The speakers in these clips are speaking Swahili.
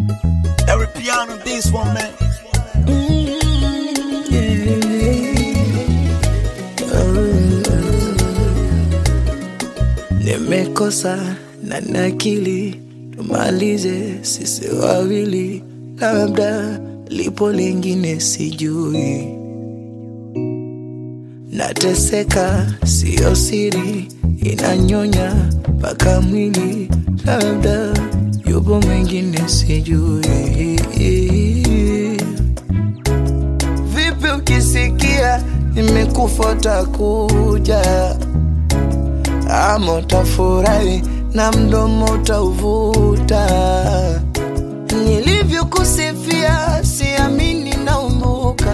Every piano, this one, man. Nimekosa na nakili, tumalize sisi wawili, labda lipo lingine sijui. Nateseka sio siri, inanyonya mpaka mwili, labda yupo mwingine sijui. Vipi ukisikia nimekufa utakuja, ama utafurahi na mdomo utauvuta. Nilivyokusifia siamini naumbuka,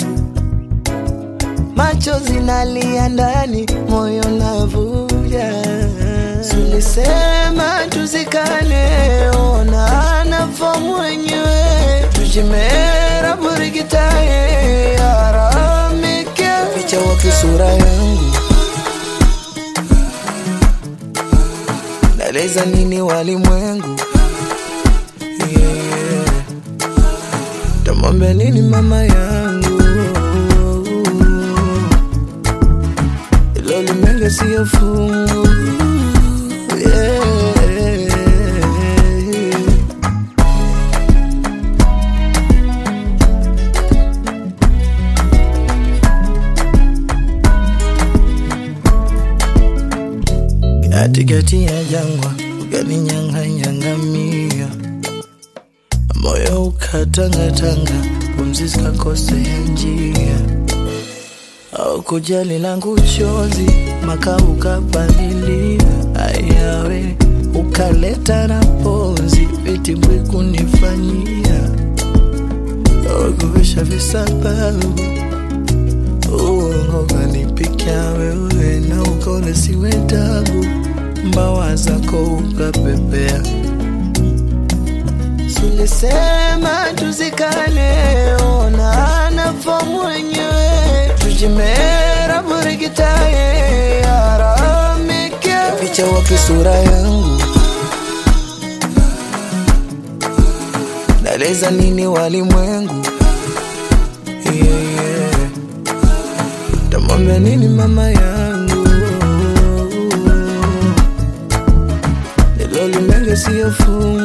macho zinalia ndani, moyo navuja. Sulisema tuzikane, ona nafa mwenyewe, tujimera burigitaye aramike. Ficha wapi sura yangu, naeleza nini walimwengu? Tamwambia nini mama yangu? Ilo limenga siyo fungu. Katikati ya jangwa ukaninyang'anya, moyo ukatangatanga, pumzi zikakosea njia. Au kujali langu chozi, maka ukabadilia. Ayawe ukaleta na ponzi, vitimbwi kunifanyia. Kuvisha visababu, uongo kanipikia wewe, na ukone siwe tabu, mbawa zako ukapepea. Sulisema tuzikane, ona nafa mwenyewe, tujimera burigitaye aramike. Ficha wapi sura yangu, naeleza nini walimwengu? Tamwambia nini mama yangu? Ilo limenga siyo fungu.